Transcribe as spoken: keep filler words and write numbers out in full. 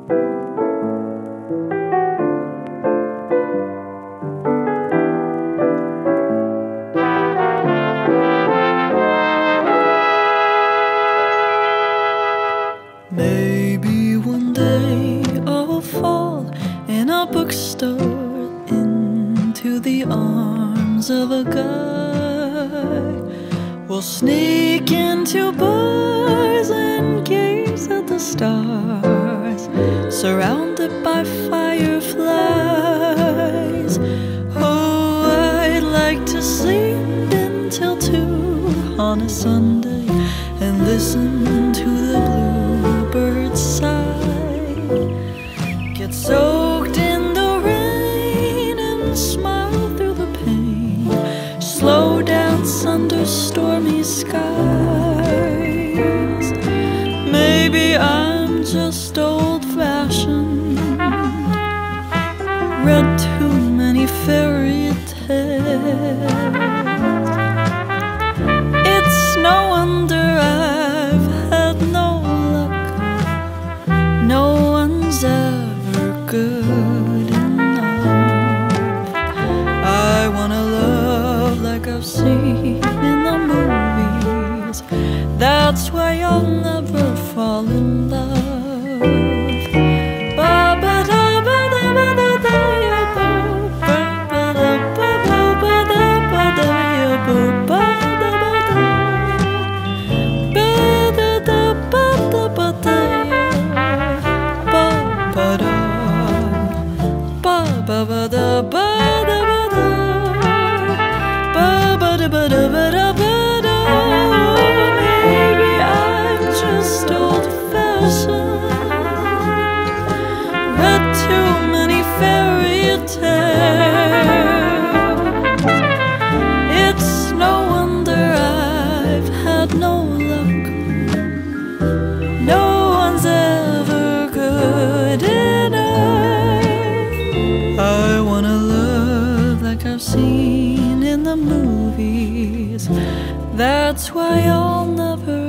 Maybe one day I'll fall in a bookstore into the arms of a guy. We'll sneak into bars and gaze at the stars, surrounded by fireflies. Oh, I'd like to sleep until two on a Sunday and listen to the bluebirds sigh, get soaked in the rain and smile through the pain, slow dance under stormy skies. Maybe I'm just old-fashioned, read too many fairy tales. It's no wonder I've had no luck. No one's ever good enough. I wanna love like I've seen in the movies. That's why I'll never fall in love. Maybe I'm just old-fashioned, read too many fairy tales. It's no wonder I've had no luck. No one's ever good enough. I wanna love like I've seen in the movies. That's why I'll never